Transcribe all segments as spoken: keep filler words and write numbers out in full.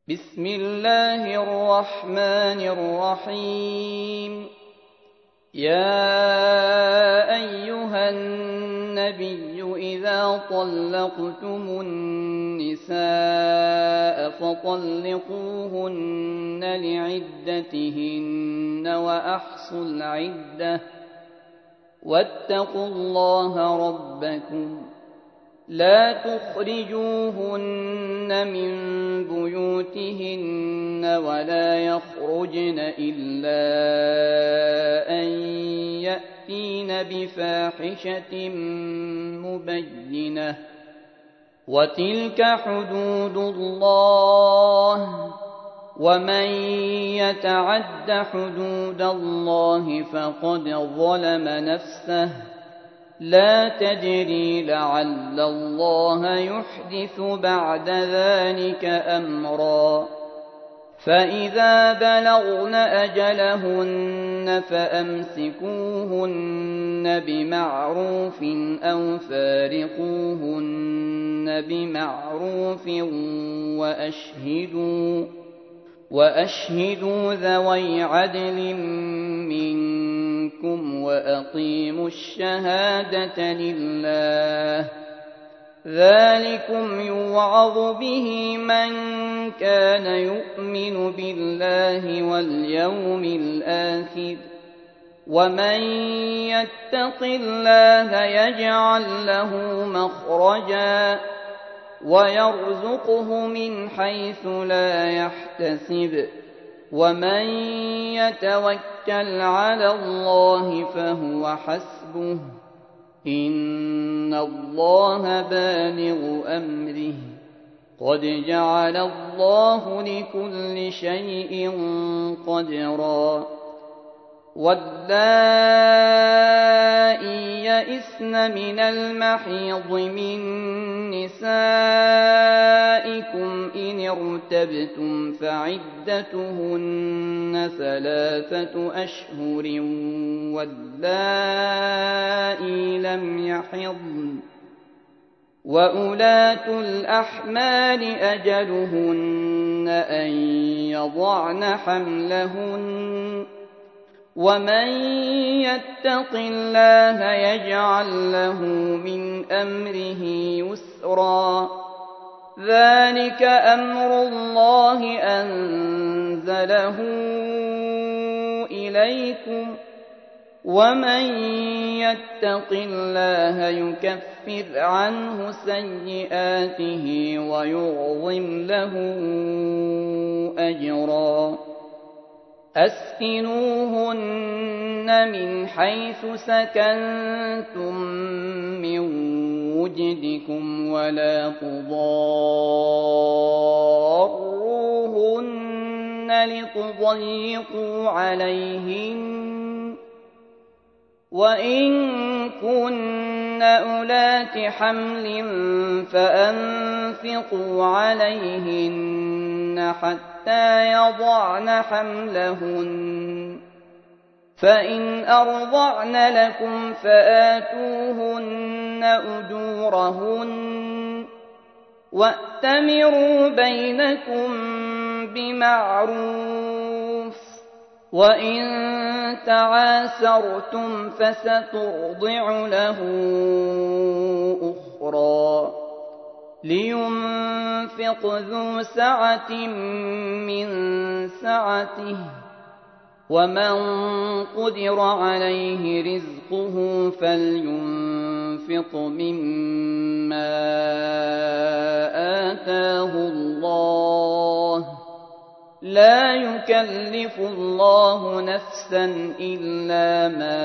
بسم الله الرحمن الرحيم. يا أيها النبي إذا طلقتم النساء فطلقوهن لعدتهن وأحصوا العدة واتقوا الله ربكم لا تخرجوهن من بيوتهن ولا يخرجن إلا أن يأتين بفاحشة مبينة وتلك حدود الله ومن يتعد حدود الله فقد ظلم نفسه لا تدري لعل الله يحدث بعد ذلك أمرا. فإذا بلغن أجلهن فأمسكوهن بمعروف أو فارقوهن بمعروف وأشهدوا وأشهدوا ذوي عدل منكم وأقيموا الشهادة لله ذلكم يوعظ به من كان يؤمن بالله واليوم الآخر ومن يتق الله يجعل له مخرجا ويرزقه من حيث لا يحتسب ومن يتوكل على الله فهو حسبه إن الله بالغ أمره قد جعل الله لكل شيء قدرا. واللائي يئسن من المحيض من نسائكم إن ارتبتم فعدتهن ثلاثة أشهر واللائي لم يحضن وأولاة الأحمال أجلهن أن يضعن حملهن ومن يتق الله يجعل له من أمره يسرا. ذلك أمر الله أنزله إليكم ومن يتق الله يكفر عنه سيئاته ويعظم له أجرا. أسكنوهن من حيث سكنتم من وجدكم ولا تضاروهن لتضيقوا عليهن وإن كن أولات حمل فأنفقوا عليهن حتى يضعن حملهن فإن أرضعن لكم فآتوهن أجورهن وأتمروا بينكم بمعروف وإن تعاسرتم فسترضع له أخرى. لينفق ذو سعة من سعته ومن قدر عليه رزقه فلينفق مما آتاه الله لا يكلف الله نفسا إلا ما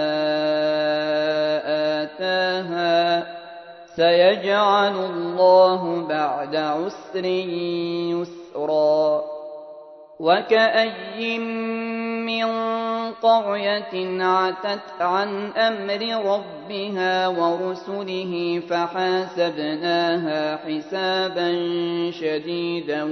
آتاها سيجعل الله بعد عسر يسرا. وكأي من قرية عتت عن أمر ربها ورسله فحاسبناها حسابا شديدا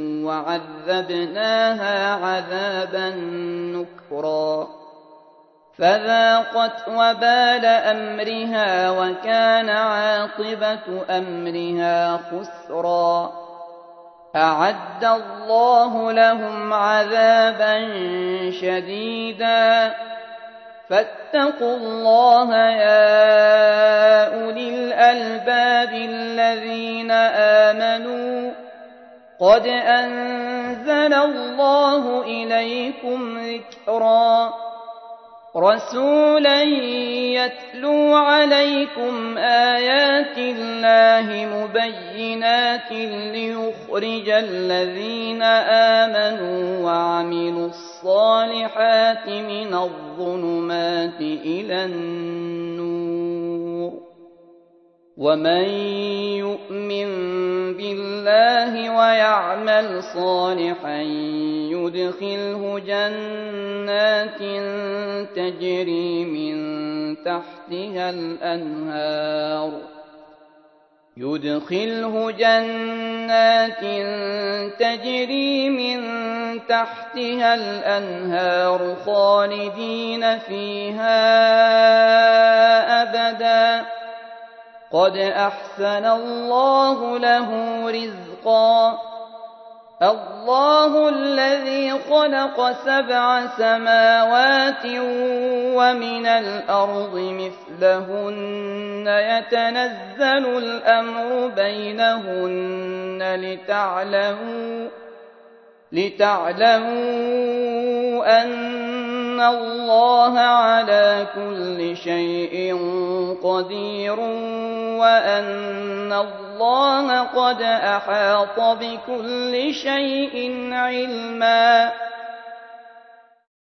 وعذبناها عذابا نكرا فذاقت وبال أمرها وكان عاقبة أمرها خسرا. أعد الله لهم عذابا شديدا فاتقوا الله يا أولي الألباب الذين آمنوا قد أنزل الله إليكم ذكرا رسولا يتلو عليكم آيات الله مبينات ليخرج الذين آمنوا وعملوا الصالحات من الظلمات إلى النور ومن يؤمن بالله ويعمل صالحا يدخله جنات تجري من تحتها الأنهار يدخله جنات تجري من تحتها الأنهار خالدين فيها أبدا قد أحسن الله له رزقا الله الذي خلق سبع سماوات ومن الأرض مثلهن يتنزل الأمر بينهن لتعلموا لتعلموا أن الله على كل شيء قدير وأن الله قد أحاط بكل شيء علما